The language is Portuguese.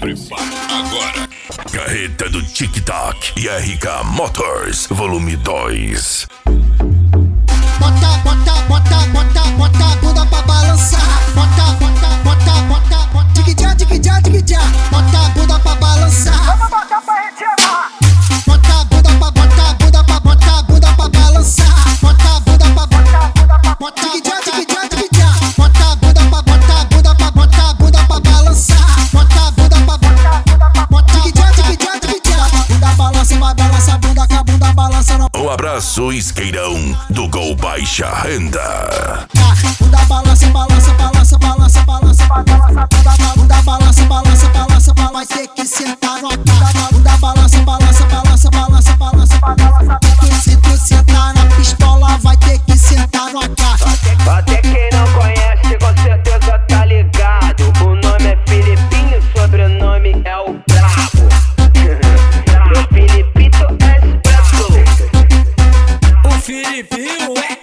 Prepara agora. Carreta do TikTok e RK Motors, volume 2. Bota, bota, bota, bota, bota a bunda pra balançar. Bota, bota, bota, bota, bota. Dig-já, dig-já, dig-já. Bota a bunda pra balançar. Vamos botar pra retirar. Bota a bunda pra, bota a bunda pra, bota a bunda pra balançar. Bota a bunda pra, bota a bunda pra, bota dig-já, dig-já, dig-já. Bota a bunda pra, bota a bunda pra, bota a bunda pra balançar. Bota a bunda pra, bota a bunda pra, bota dig-já, dig-já, dig-já. Bunda balança, vai balança a bunda, que a bunda balança não. Um abraço, isqueirão do Gol Baixa Renda. Bunda balança, balança, balança, balança, balança, balança, bunda balança, balança, balança, balança, vai ter que sentar no ataque. Bunda balança, balança, balança, balança, balança, balança, se tu sentar na pistola, vai ter que sentar no ataque. Até quem não conhece, com certeza tá ligado. O nome é Filipinho, o sobrenome é o Brabo. Meu Filipito é expresso. O Filipinho é